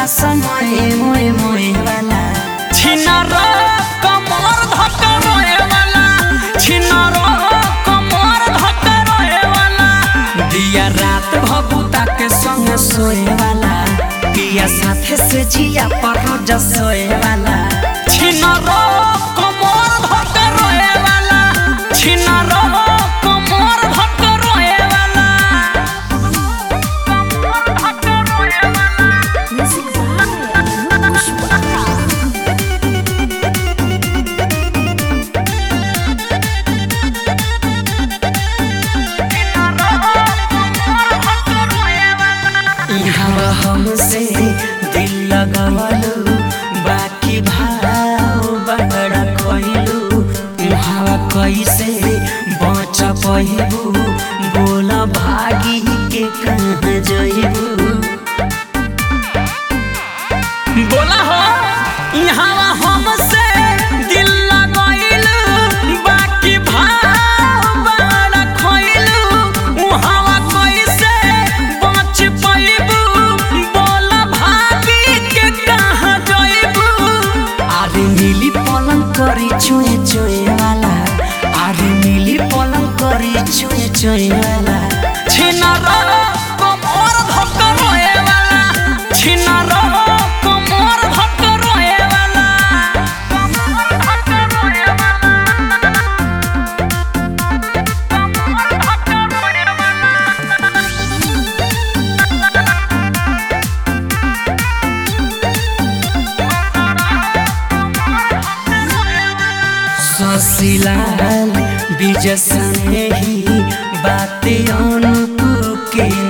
समय मोए मोए वाला छिनार कमर धक्का रोए वाला छिनार कमर धक्का रोए वाला दिया रात भभूता के संग सोए वाला पिया साथे से जिया पर रोज सोए वाला छिनार कमर धक्का रोए वाला छिनार कमर धक्का रोए वाला यहाँ हमसे दिल लगवलू बाकी भाव बड़ा खोइलू वहाँ कैसे बच पहिबू बोला भागी के कहाँ जइबू बोला हो यहाँ हमसे दिल लगइलू बाकी भाव बड़ा खोइलू वहाँ कैसे बच पाइबू बोला भागी के कहाँ जइबू आरे मिली पलंग करी चुए चुए वाला आरे मिली पलंग करी चुए चुए वाला छिनार कमर धक्का रोए वाला छिनार कमर धक्का रोए वाला कमर धक्का रोए वाला कमर धक्का रोए ससिलाल बीज सने ही बातें अनुकू के